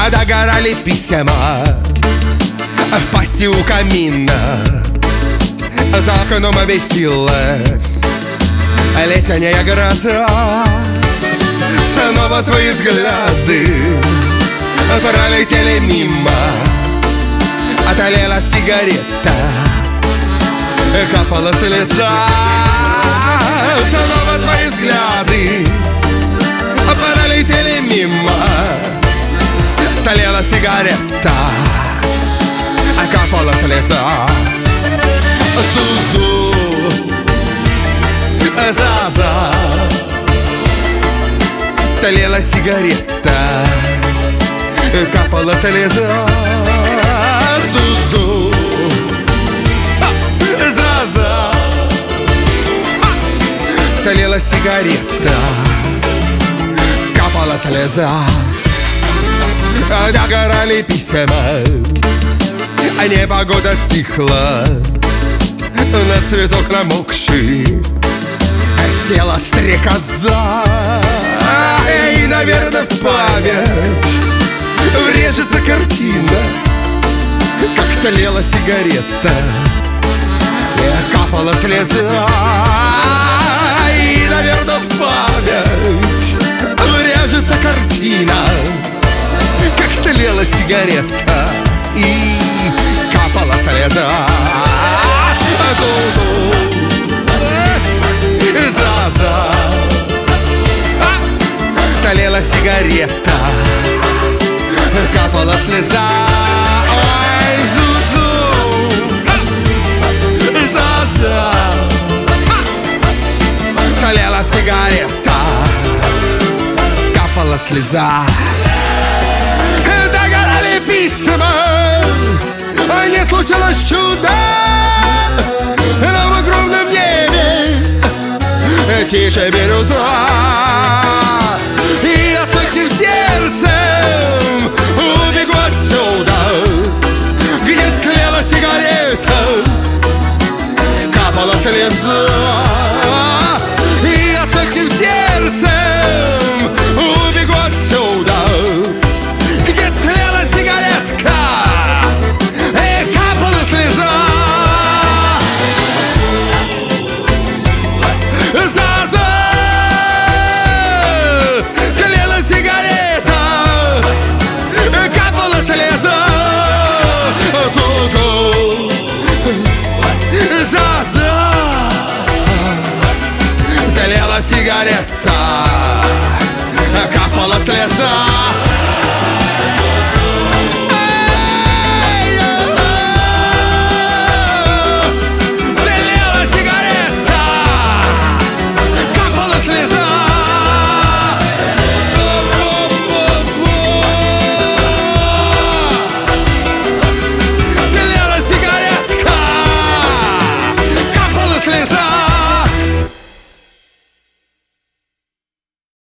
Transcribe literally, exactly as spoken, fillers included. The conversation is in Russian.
А догорали письма в пасти у камина. За окном обесилась летняя гроза. Снова твои взгляды пролетели мимо. Отолела сигарета, капала слеза. Снова твои взгляды пролетели мимо. Отолела сигарета, капала слеза. Зузу, Заза, тлела сигарета, капала слеза. Зузу, Заза, тлела сигарета, капала слеза. Догорали письма, а непогода стихла. На цветок намокший села стрекоза. И, наверное, в память врежется картина, как тлела сигарета и капала слеза. И, наверное, в память врежется картина, как тлела сигарета и капала слеза. Зузу, Заза, тлела сигарета, капала слеза. Ой, Зузу, Заза, тлела сигарета, капала слеза. Догорали письма, не случилось чудо. Но в огромном небе тише бирюза. И я с легким сердцем убегу отсюда, где тлела сигарета, капала слеза. И я с легким сердцем убегу отсюда, где тлела сигаретка и капала слеза. Заза, тлела сигарета, капала слеза. Зузу, Заза, тлела сигарета, капала слеза.